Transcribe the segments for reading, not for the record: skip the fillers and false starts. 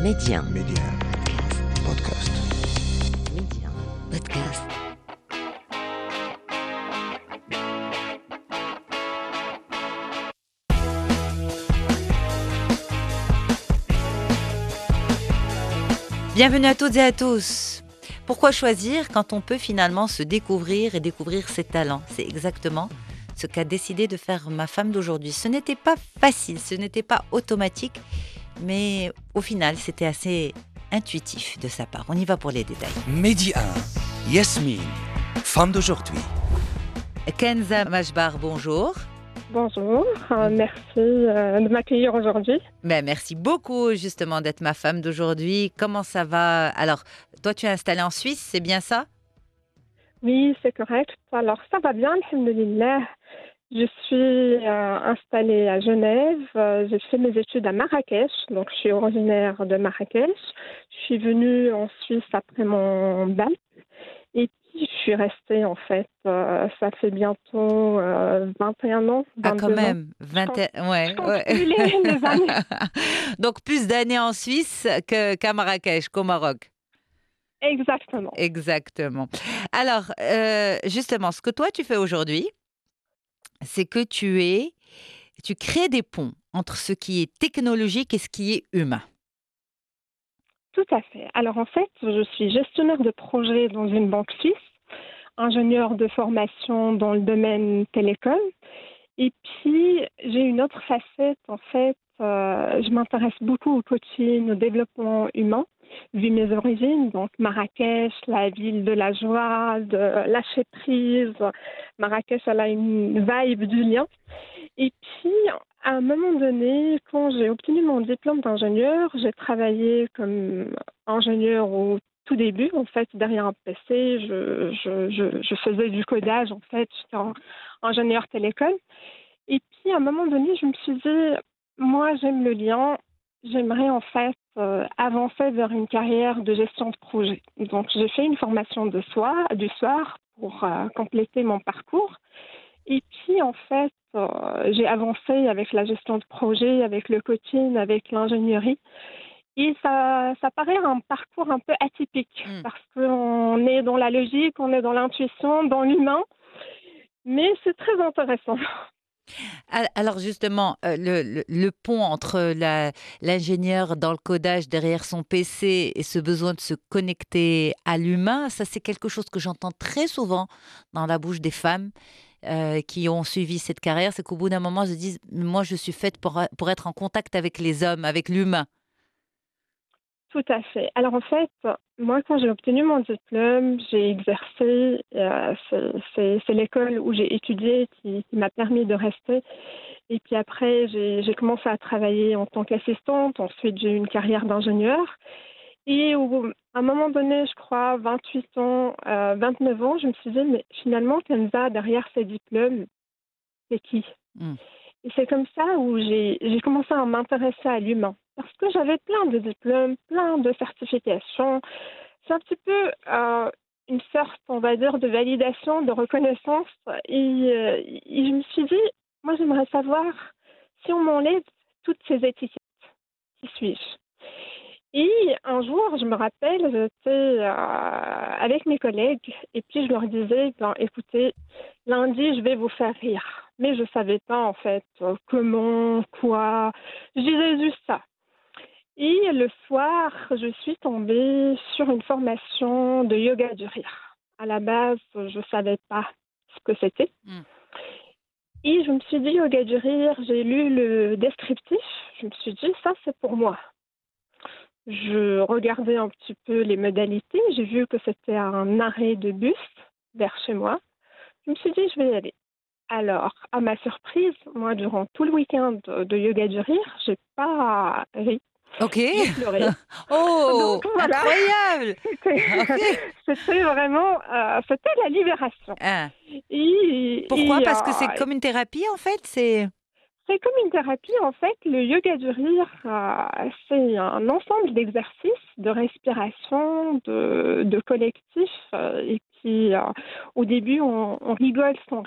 Média. Média. Podcast. Média. Podcast. Bienvenue à toutes et à tous. Pourquoi choisir quand on peut finalement se découvrir et découvrir ses talents? C'est exactement ce qu'a décidé de faire ma femme d'aujourd'hui. Ce n'était pas facile, ce n'était pas automatique, mais au final, c'était assez intuitif de sa part. On y va pour les détails. Média 1. Yasmine, femme d'aujourd'hui. Kenza Majbar, bonjour. Bonjour, merci de m'accueillir aujourd'hui. Merci beaucoup justement d'être ma femme d'aujourd'hui. Comment ça va? Alors, toi tu es installée en Suisse, c'est bien ça? Oui, c'est correct. Alors, ça va bien, alhamdoulilah. Je suis installée à Genève. J'ai fait mes études à Marrakech, donc je suis originaire de Marrakech. Je suis venue en Suisse après mon bac. Et puis, je suis restée, en fait, ça fait bientôt 21 ans, Ah, quand 22 ans. même, 21, ouais. Je compte plus les années. Donc, plus d'années en Suisse qu'à Marrakech, qu'au Maroc. Exactement. Exactement. Alors, justement, ce que toi tu fais aujourd'hui, c'est que tu crées des ponts entre ce qui est technologique et ce qui est humain. Tout à fait. Alors en fait, je suis gestionnaire de projet dans une banque suisse, ingénieure de formation dans le domaine télécom. Et puis, j'ai une autre facette, en fait, je m'intéresse beaucoup au coaching, au développement humain, vu mes origines, donc Marrakech, la ville de la joie, de lâcher prise. Marrakech, elle a une vibe du lien. Et puis, à un moment donné, quand j'ai obtenu mon diplôme d'ingénieur, j'ai travaillé comme ingénieur au tout début, en fait, derrière un PC. Je faisais du codage, en fait, j'étais ingénieur télécom. Et puis, à un moment donné, je me suis dit, moi, j'aime le lien. J'aimerais, en fait, avancer vers une carrière de gestion de projet. Donc, j'ai fait une formation du soir pour compléter mon parcours. Et puis, en fait, j'ai avancé avec la gestion de projet, avec le coaching, avec l'ingénierie. Et ça paraît un parcours un peu atypique parce qu'on est dans la logique, on est dans l'intuition, dans l'humain. Mais c'est très intéressant. Alors justement, le pont entre l'ingénieur dans le codage derrière son PC et ce besoin de se connecter à l'humain, ça c'est quelque chose que j'entends très souvent dans la bouche des femmes qui ont suivi cette carrière, c'est qu'au bout d'un moment, elles se disent, moi je suis faite pour être en contact avec les hommes, avec l'humain. Tout à fait. Alors en fait, moi quand j'ai obtenu mon diplôme, j'ai exercé, c'est l'école où j'ai étudié qui m'a permis de rester. Et puis après, j'ai commencé à travailler en tant qu'assistante. Ensuite, j'ai eu une carrière d'ingénieur. Et à un moment donné, je crois, 28 ans, 29 ans, je me suis dit, mais finalement, Kenza, derrière ces diplômes, c'est qui? Mm. Et c'est comme ça où j'ai commencé à m'intéresser à l'humain. Parce que j'avais plein de diplômes, plein de certifications. C'est un petit peu une sorte, on va dire, de validation, de reconnaissance. Et je me suis dit, moi, j'aimerais savoir si on m'enlève toutes ces étiquettes, qui suis-je? Et un jour, je me rappelle, j'étais avec mes collègues et puis je leur disais, ben, écoutez, lundi, je vais vous faire rire. Mais je ne savais pas en fait comment, quoi. Je disais juste ça. Et le soir, je suis tombée sur une formation de yoga du rire. À la base, je ne savais pas ce que c'était. Mm. Et je me suis dit, yoga du rire, j'ai lu le descriptif. Je me suis dit, ça, c'est pour moi. Je regardais un petit peu les modalités. J'ai vu que c'était un arrêt de bus vers chez moi. Je me suis dit, je vais y aller. Alors, à ma surprise, moi, durant tout le week-end de yoga du rire, j'ai pas ri. Ok. J'ai pleuré. Oh, Donc, voilà. incroyable. C'était vraiment, c'était la libération. Ah. Et, Pourquoi? et, Parce que c'est comme une thérapie en fait. c'est comme une thérapie, en fait. Le yoga du rire, c'est un ensemble d'exercices, de respiration, de collectif. Et puis, au début, on rigole sans raison.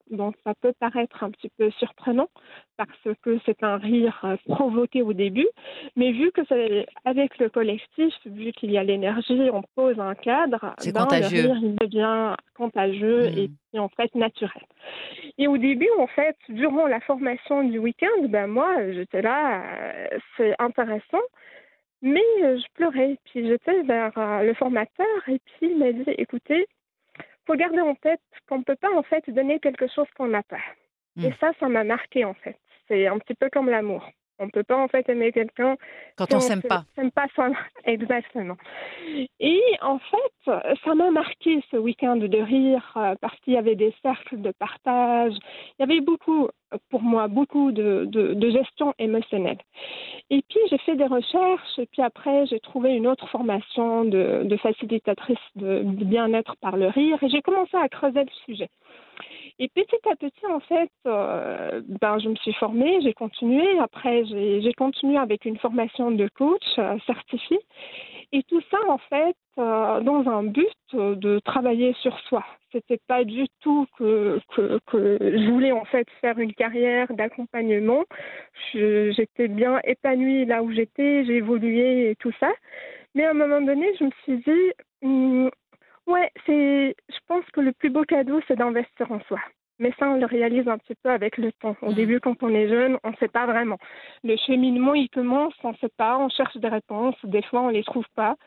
Donc ça peut paraître un petit peu surprenant parce que c'est un rire provoqué au début, mais vu que c'est avec le collectif, vu qu'il y a l'énergie, on pose un cadre, C'est ben le contagieux. rire il devient contagieux et Hmm. puis en fait naturel. Et au début, en fait, durant la formation du week-end, ben moi j'étais là, c'est intéressant. Mais je pleurais, puis j'étais vers le formateur et puis il m'a dit, écoutez, faut garder en tête qu'on ne peut pas en fait donner quelque chose qu'on n'a pas. Et Hmm. ça m'a marqué en fait. C'est un petit peu comme l'amour. On ne peut pas en fait aimer quelqu'un Quand si on on s'aime ne pas. s'aime pas soi. Exactement. Et en fait, ça m'a marqué ce week-end de rire parce qu'il y avait des cercles de partage. Il y avait beaucoup, pour moi, beaucoup de gestion émotionnelle. Et puis, j'ai fait des recherches et puis après, j'ai trouvé une autre formation de facilitatrice de bien-être par le rire et j'ai commencé à creuser le sujet. Et petit à petit, en fait, ben, je me suis formée, j'ai continué. Après, j'ai continué avec une formation de coach certifié. Et tout ça, en fait, dans un but de travailler sur soi. C'était pas du tout que je voulais en fait faire une carrière d'accompagnement. J'étais bien épanouie là où j'étais, j'ai évolué et tout ça. Mais à un moment donné, je me suis dit, ouais, je pense que le plus beau cadeau, c'est d'investir en soi. Mais ça, on le réalise un petit peu avec le temps. Au Hmm. début, quand on est jeune, on ne sait pas vraiment. Le cheminement, il commence, on ne sait pas, on cherche des réponses. Des fois, on ne les trouve pas.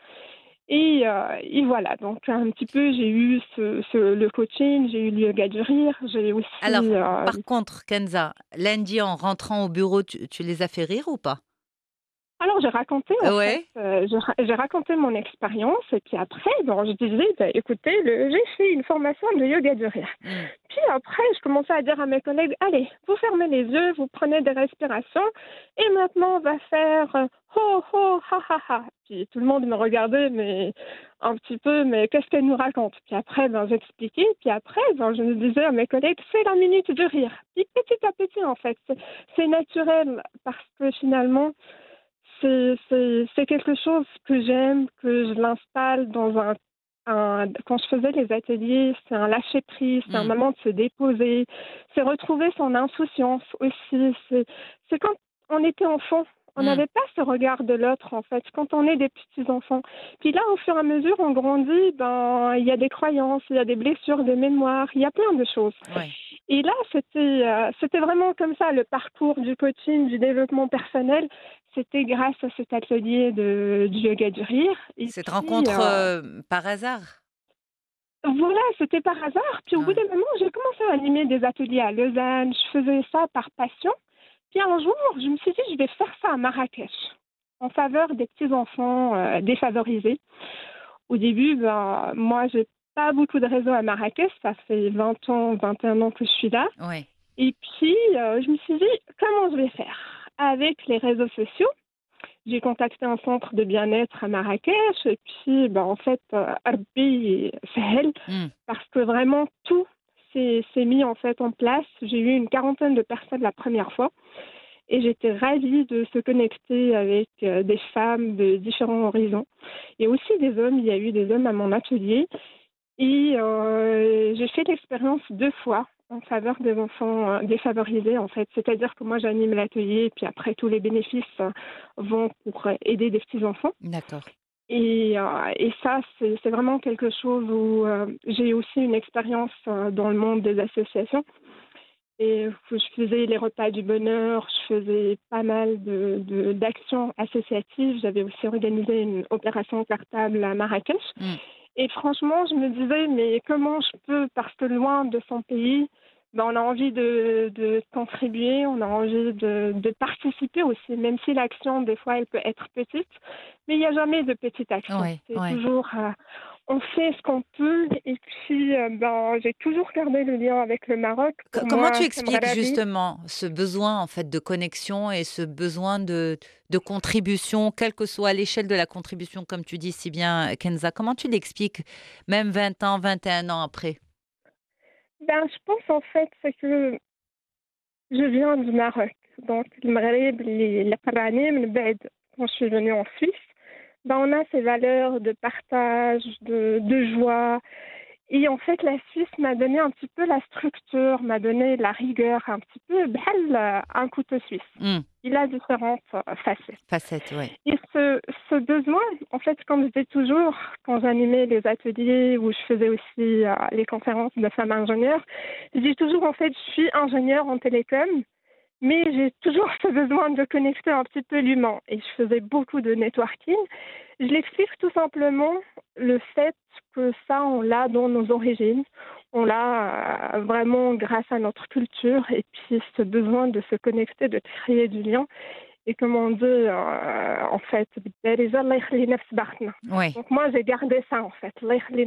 Et voilà, donc un petit peu, j'ai eu le coaching, j'ai eu le yoga du rire, j'ai aussi... Alors, par contre, Kenza, lundi, en rentrant au bureau, tu les as fait rire ou pas? Alors, j'ai raconté, en fait, Ouais. j'ai raconté mon expérience, et puis après, bon, je disais, bah, écoutez, j'ai fait une formation de yoga du rire. Hmm. Puis après, je commençais à dire à mes collègues, allez, vous fermez les yeux, vous prenez des respirations, et maintenant, on va faire ho, ho, ha, ha, ha. Puis tout le monde me regardait, mais un petit peu, mais qu'est-ce qu'elle nous raconte? Puis après, ben, j'expliquais, puis après, ben, je me disais à mes collègues, c'est la minute du rire. Puis petit à petit, en fait, c'est naturel, parce que finalement, c'est quelque chose que j'aime, que je l'installe dans quand je faisais les ateliers, c'est un lâcher-prise, c'est un Hmm. moment de se déposer, c'est retrouver son insouciance aussi. C'est quand on était enfant, on Hmm. n'avait pas ce regard de l'autre en fait, quand on est des petits-enfants. Puis là, au fur et à mesure, on grandit, ben, il y a des croyances, il y a des blessures, des mémoires, il y a plein de choses. Ouais. Et là, c'était vraiment comme ça, le parcours du coaching, du développement personnel. C'était grâce à cet atelier du yoga du rire. Et Cette puis, rencontre par hasard. voilà, c'était par hasard. Puis au bout Ouais. d'un moment, j'ai commencé à animer des ateliers à Lausanne. Je faisais ça par passion. Puis un jour, je me suis dit, je vais faire ça à Marrakech, en faveur des petits-enfants défavorisés. Au début, ben, moi, j'ai pas beaucoup de réseau à Marrakech. Ça fait 20 ans, 21 ans que je suis là. Ouais. Et puis, je me suis dit, comment je vais faire? Avec les réseaux sociaux, j'ai contacté un centre de bien-être à Marrakech. Et puis, ben, en fait, Arbi Sahel, Hmm. parce que vraiment tout s'est mis en fait en place. J'ai eu une quarantaine de personnes la première fois. Et j'étais ravie de se connecter avec des femmes de différents horizons. Et aussi des hommes. Il y a eu des hommes à mon atelier. Et j'ai fait l'expérience 2 fois en faveur des enfants défavorisés, en fait. C'est-à-dire que moi, j'anime l'atelier, puis après, tous les bénéfices vont pour aider des petits-enfants. D'accord. Et ça, c'est vraiment quelque chose où j'ai aussi une expérience dans le monde des associations. Et je faisais les repas du bonheur, je faisais pas mal d'actions associatives. J'avais aussi organisé une opération cartable à Marrakech. Hmm. Et franchement, je me disais, mais comment je peux, parce que loin de son pays, ben, on a envie de contribuer, on a envie de participer aussi, même si l'action, des fois, elle peut être petite. Mais il n'y a jamais de petite action. Ouais. C'est Ouais. toujours, on fait ce qu'on peut. Et puis, ben, j'ai toujours gardé le lien avec le Maroc. Pour Comment tu moi, c'est expliques Mrabi. justement ce besoin en fait de connexion et ce besoin de contribution, quelle que soit l'échelle de la contribution, comme tu dis si bien, Kenza? Comment tu l'expliques, même 20 ans, 21 ans après? Ben, je pense en fait, c'est que je viens du Maroc. Donc, le Maghreb, les Qaranim, le Bed, quand je suis venue en Suisse, ben, on a ces valeurs de partage, de joie. Et en fait, la Suisse m'a donné un petit peu la structure, m'a donné la rigueur, un petit peu bhal, un couteau suisse. Hmm. Il a différentes facettes. Facette, ouais. Et ce besoin, en fait, comme je dis toujours, quand j'animais les ateliers où je faisais aussi les conférences de femmes ingénieures, je dis toujours, en fait, je suis ingénieure en télécom, mais j'ai toujours ce besoin de connecter un petit peu l'humain. Et je faisais beaucoup de networking. Je l'explique tout simplement le fait que ça, on l'a dans nos origines. On l'a vraiment grâce à notre culture. Et puis, ce besoin de se connecter, de créer du lien. Et comme on dit, en fait, Ouais. donc moi, j'ai gardé ça, en fait.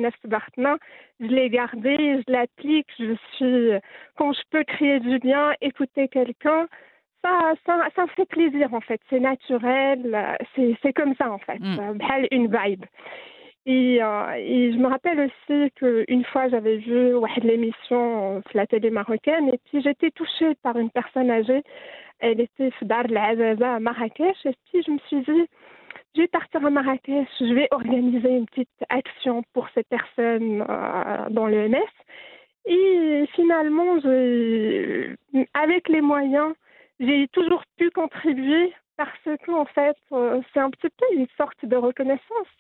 Je l'ai gardé, je l'applique, quand je peux créer du lien, écouter quelqu'un, ça me fait plaisir, en fait. C'est naturel, c'est comme ça, en fait. Hmm. بحال une vibe. Et je me rappelle aussi qu'une fois, j'avais vu واحد l'émission sur la télé marocaine et puis j'étais touchée par une personne âgée. Elle était في دار العزازة à Marrakech. Et puis je me suis dit, je vais partir à Marrakech, je vais organiser une petite action pour ces personnes dans le MS. Et finalement, avec les moyens, j'ai toujours pu contribuer parce que, en fait, c'est un petit peu une sorte de reconnaissance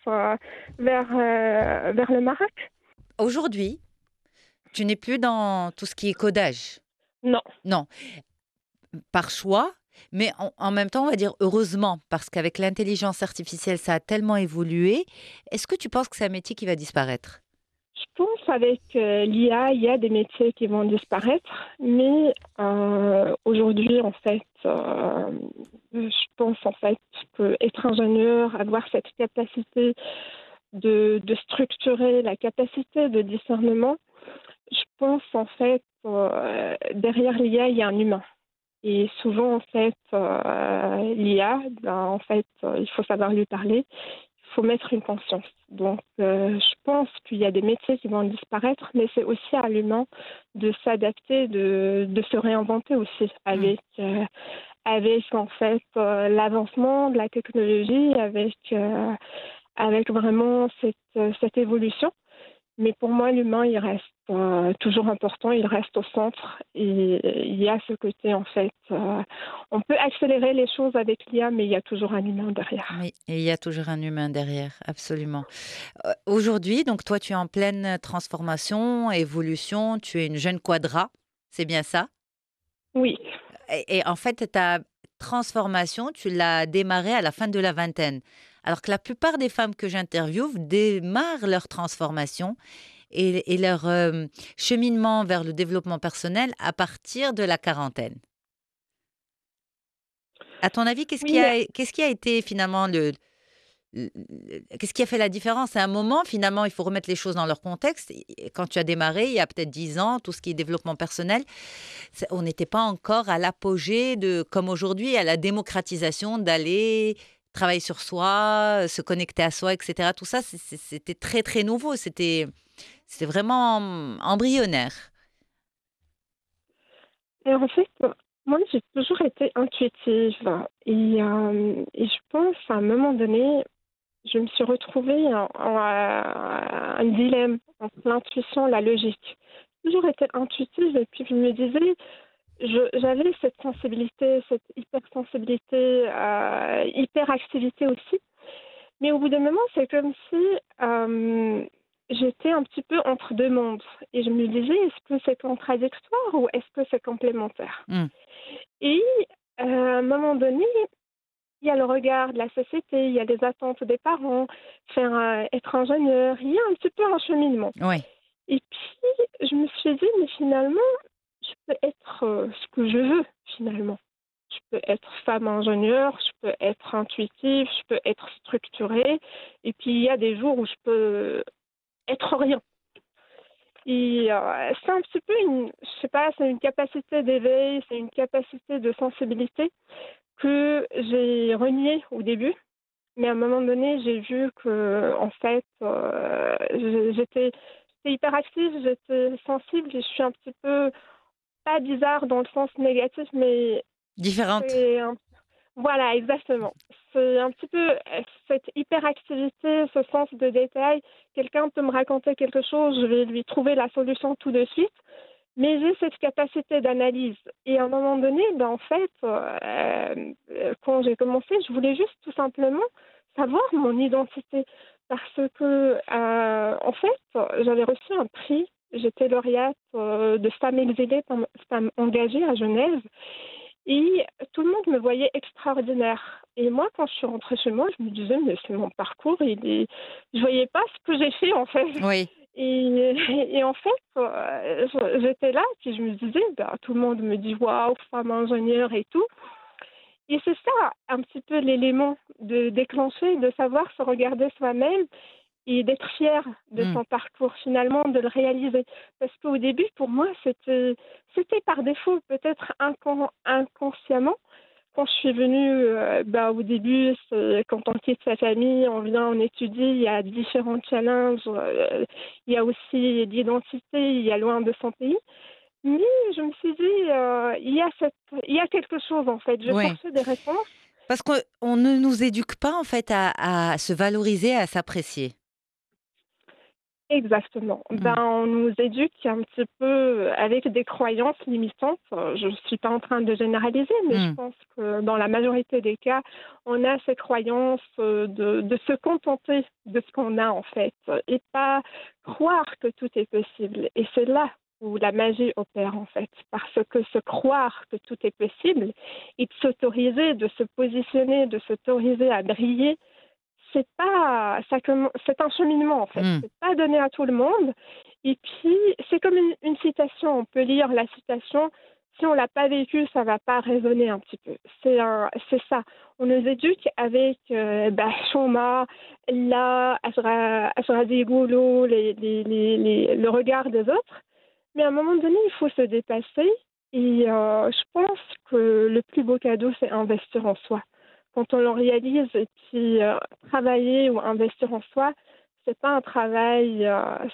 vers le Maroc. Aujourd'hui, tu n'es plus dans tout ce qui est codage. Non. Non, par choix, mais en même temps, on va dire heureusement, parce qu'avec l'intelligence artificielle, ça a tellement évolué. Est-ce que tu penses que c'est un métier qui va disparaître? Je pense avec l'IA, il y a des métiers qui vont disparaître, mais aujourd'hui, en fait, je pense en fait que être ingénieur, avoir cette capacité de structurer, la capacité de discernement, je pense en fait derrière l'IA, il y a un humain. Et souvent, en fait, l'IA, ben, en fait, il faut savoir lui parler, il faut mettre une conscience. Donc, je pense qu'il y a des métiers qui vont disparaître, mais c'est aussi à l'humain de s'adapter, de se réinventer aussi Hmm. avec en fait, l'avancement de la technologie, avec vraiment cette évolution. Mais pour moi, l'humain, il reste toujours important, il reste au centre. Et il y a ce côté, en fait, on peut accélérer les choses avec l'IA, mais il y a toujours un humain derrière. Oui, et il y a toujours un humain derrière, absolument. Aujourd'hui, donc toi, tu es en pleine transformation, évolution, tu es une jeune quadra, c'est bien ça? Oui, Et en fait, ta transformation, tu l'as démarrée à la fin de la vingtaine. Alors que la plupart des femmes que j'interviewe démarrent leur transformation et leur cheminement vers le développement personnel à partir de la quarantaine. À ton avis, oui, qu'est-ce qui a été finalement qu'est-ce qui a fait la différence? À un moment, finalement, il faut remettre les choses dans leur contexte. Et quand tu as démarré, il y a peut-être 10 ans, tout ce qui est développement personnel, on n'était pas encore à l'apogée de, comme aujourd'hui, à la démocratisation d'aller travailler sur soi, se connecter à soi, etc. Tout ça, c'était très, très nouveau. C'était vraiment embryonnaire. et en fait, moi, j'ai toujours été intuitive. Et je pense, à un moment donné, je me suis retrouvée en un dilemme entre l'intuition et la logique. J'ai toujours été intuitive et puis je me disais, j'avais cette sensibilité, cette hypersensibilité, hyperactivité aussi. Mais au bout d'un moment, c'est comme si j'étais un petit peu entre deux mondes. Et je me disais, est-ce que c'est contradictoire ou est-ce que c'est complémentaire? Hmm. Et à un moment donné, il y a le regard de la société, il y a les attentes des parents, être ingénieur, il y a un petit peu un cheminement. Oui. Et puis, je me suis dit, mais finalement, je peux être ce que je veux, finalement. Je peux être femme ingénieure, je peux être intuitive, je peux être structurée. Et puis, il y a des jours où je peux être rien. Et c'est un petit peu je sais pas, c'est une capacité d'éveil, c'est une capacité de sensibilité que j'ai reniée au début. Mais à un moment donné, j'ai vu que, en fait, j'étais hyperactive, j'étais sensible et je suis un petit peu, pas bizarre dans le sens négatif, mais Différente. c'est Voilà, exactement. C'est un petit peu cette hyperactivité, ce sens de détail. Quelqu'un peut me raconter quelque chose, je vais lui trouver la solution tout de suite, mais j'ai cette capacité d'analyse. Et à un moment donné, ben, en fait, quand j'ai commencé, je voulais juste tout simplement savoir mon identité. Parce que, en fait, j'avais reçu un prix. J'étais lauréate de femmes exilées, femmes engagées à Genève. Et tout le monde me voyait extraordinaire. Et moi, quand je suis rentrée chez moi, je me disais, mais c'est mon parcours, je voyais pas ce que j'ai fait, en fait. Oui. Et, et en fait, j'étais là, puis je me disais, bah, tout le monde me dit, waouh, femme ingénieure et tout. Et c'est ça, un petit peu l'élément de déclencher, de savoir se regarder soi-même et d'être fier de Mm. son parcours, finalement, de le réaliser. Parce qu'au début, pour moi, c'était par défaut, peut-être inconsciemment. Quand je suis venue, bah, au début, c'est quand on quitte sa famille, on vient, on étudie, il y a différents challenges, il y a aussi l'identité, il y a loin de son pays. Mais je me suis dit, il y a quelque chose en fait. Je Oui. cherchais des réponses. Parce qu'on ne nous éduque pas en fait à se valoriser, à s'apprécier. Exactement. Ben, Mm. on nous éduque un petit peu avec des croyances limitantes. Je ne suis pas en train de généraliser, mais je Mm. pense que dans la majorité des cas, on a ces croyances de se contenter de ce qu'on a en fait et pas croire que tout est possible. Et c'est là où la magie opère en fait, parce que se croire que tout est possible et de s'autoriser, de se positionner, de s'autoriser à briller, c'est pas ça c'est un cheminement en fait. Mm. C'est pas donné à tout le monde. Et puis c'est comme une citation. On peut lire la citation. Si on l'a pas vécu, ça va pas résonner un petit peu. C'est ça. On nous éduque avec Shoma, là, Ashra Digolo, le regard des autres. Mais à un moment donné, il faut se dépasser. Et je pense que le plus beau cadeau, c'est investir en soi. Quand on le réalise et puis travailler ou investir en soi, c'est pas un travail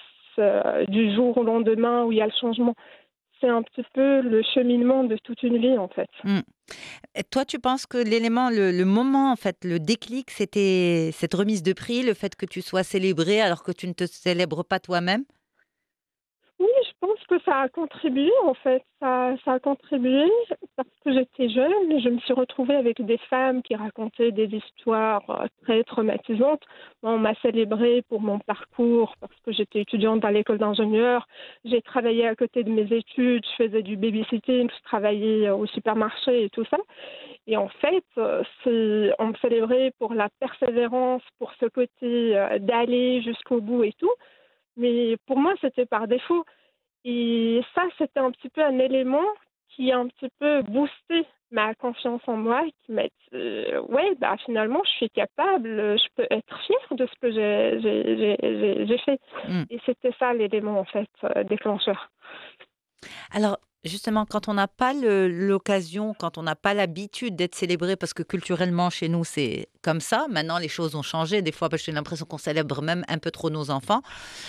du jour au lendemain où il y a le changement. C'est un petit peu le cheminement de toute une vie en fait. Mm. Et toi, tu penses que l'élément, le moment, en fait, le déclic, c'était cette remise de prix, le fait que tu sois célébrée alors que tu ne te célèbres pas toi-même? Oui, je pense que ça a contribué en fait. Ça a contribué parce que j'étais jeune. Je me suis retrouvée avec des femmes qui racontaient des histoires très traumatisantes. Moi, on m'a célébrée pour mon parcours parce que j'étais étudiante à l'école d'ingénieur. J'ai travaillé à côté de mes études. Je faisais du babysitting. Je travaillais au supermarché et tout ça. Et en fait, on me célébrait pour la persévérance, pour ce côté d'aller jusqu'au bout et tout. Mais pour moi, c'était par défaut. Et ça, c'était un petit peu un élément qui a un petit peu boosté ma confiance en moi, qui m'a dit, ouais, bah, finalement, je suis capable, je peux être fière de ce que j'ai fait. Mm. Et c'était ça l'élément, en fait, déclencheur. Alors, justement, quand on n'a pas l'occasion, quand on n'a pas l'habitude d'être célébré, parce que culturellement, chez nous, c'est comme ça. Maintenant, les choses ont changé. Des fois, parce que j'ai l'impression qu'on célèbre même un peu trop nos enfants.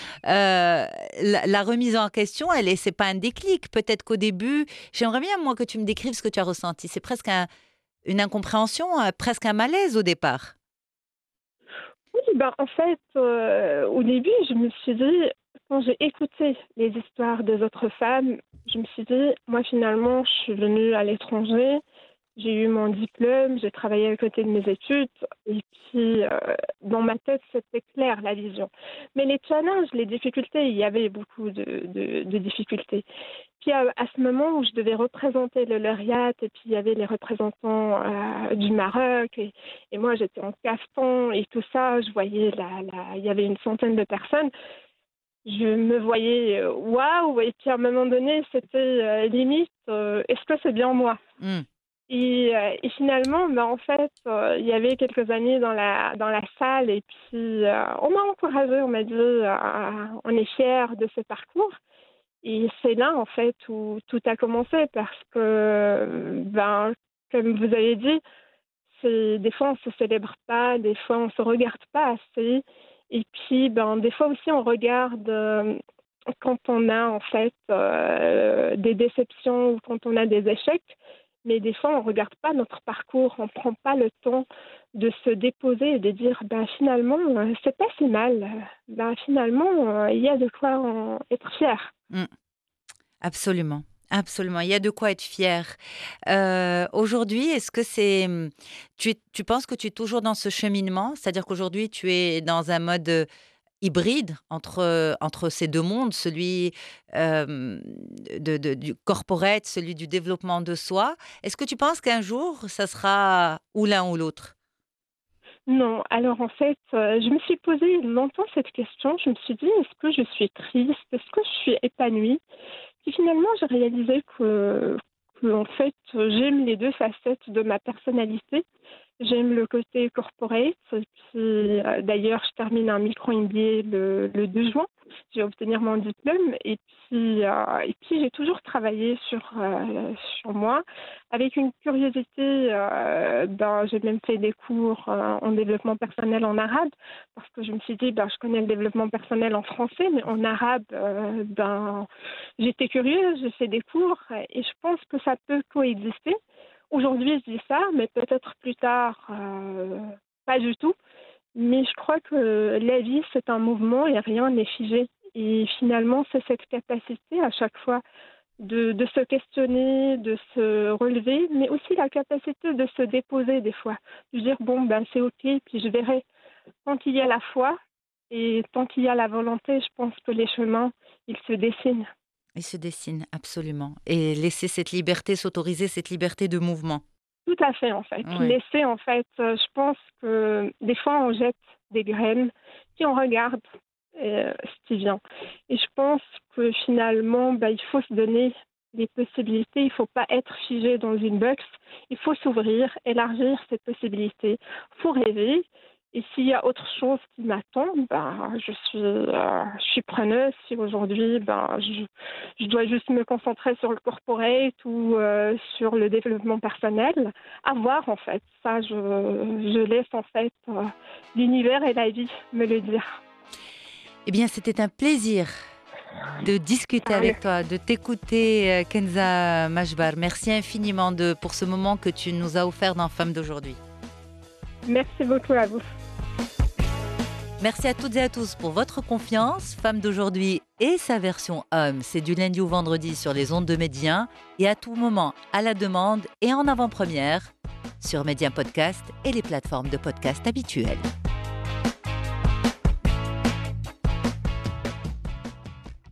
La remise en question, c'est pas un déclic. Peut-être qu'au début, j'aimerais bien, moi, que tu me décrives ce que tu as ressenti. C'est presque une incompréhension, presque un malaise au départ. Oui, ben, en fait, au début, je me suis dit, quand j'ai écouté les histoires des autres femmes, je me suis dit, moi, finalement, je suis venue à l'étranger, j'ai eu mon diplôme, j'ai travaillé à côté de mes études, et puis, dans ma tête, c'était clair, la vision. Mais les challenges, les difficultés, il y avait beaucoup de difficultés. Puis à ce moment où je devais représenter le lauréat, et puis il y avait les représentants du Maroc, et moi j'étais en caftan et tout ça, je voyais il y avait une centaine de personnes, je me voyais waouh, et puis à un moment donné c'était limite, est-ce que c'est bien moi? Mm. Et finalement, ben, en fait, il y avait quelques amis dans la salle, et puis on m'a encouragée, on m'a dit on est fiers de ce parcours. Et c'est là, en fait, où tout a commencé parce que, ben, comme vous avez dit, des fois, on se célèbre pas, des fois, on se regarde pas assez. Et puis, ben, des fois aussi, on regarde quand on a, en fait, des déceptions ou quand on a des échecs. Mais des fois, on ne regarde pas notre parcours, on ne prend pas le temps de se déposer et de dire, ben, finalement, c'est pas si mal. Ben, finalement, il y a de quoi être fier. Mmh. Absolument, absolument. Il y a de quoi être fier. Aujourd'hui, est-ce que tu penses que tu es toujours dans ce cheminement? C'est-à-dire qu'aujourd'hui, tu es dans un mode, hybride entre ces 2 mondes, celui, du corporate, celui du développement de soi. Est-ce que tu penses qu'un jour, ça sera ou l'un ou l'autre? Non, alors en fait, je me suis posé longtemps cette question. Je me suis dit, est-ce que je suis triste? Est-ce que je suis épanouie? Puis finalement, j'ai réalisé que en fait, j'aime les deux facettes de ma personnalité. J'aime le côté corporate. Et puis, d'ailleurs, je termine un micro-MBA le 2 juin. Je vais obtenir mon diplôme. Et puis j'ai toujours travaillé sur moi. Avec une curiosité, j'ai même fait des cours en développement personnel en arabe parce que je me suis dit, je connais le développement personnel en français, mais en arabe, j'étais curieuse, j'ai fait des cours et je pense que ça peut coexister. Aujourd'hui, je dis ça, mais peut-être plus tard, pas du tout. Mais je crois que la vie, c'est un mouvement et rien n'est figé. Et finalement, c'est cette capacité à chaque fois de se questionner, de se relever, mais aussi la capacité de se déposer des fois. De dire, bon, c'est OK, puis je verrai. Tant qu'il y a la foi et tant qu'il y a la volonté, je pense que les chemins, ils se dessinent. Il se dessine, absolument, et laisser cette liberté, s'autoriser cette liberté de mouvement. Tout à fait, en fait. Ouais. Laisser, en fait, je pense que des fois, on jette des graines, puis on regarde ce qui vient. Et je pense que finalement, il faut se donner des possibilités. Il ne faut pas être figé dans une box. Il faut s'ouvrir, élargir ses possibilités. Il faut rêver. Et s'il y a autre chose qui m'attend, je suis preneuse. Si aujourd'hui, je dois juste me concentrer sur le corporate ou sur le développement personnel, à voir en fait. Ça, je laisse en fait l'univers et la vie me le dire. Eh bien, c'était un plaisir de discuter Allez, avec toi, de t'écouter, Kenza Majbar. Merci infiniment pour ce moment que tu nous as offert dans Femmes d'aujourd'hui. merci beaucoup à vous. Merci à toutes et à tous pour votre confiance. Femme d'aujourd'hui et sa version homme, c'est du lundi au vendredi sur les ondes de Médien et à tout moment à la demande et en avant-première sur Médien Podcast et les plateformes de podcast habituelles.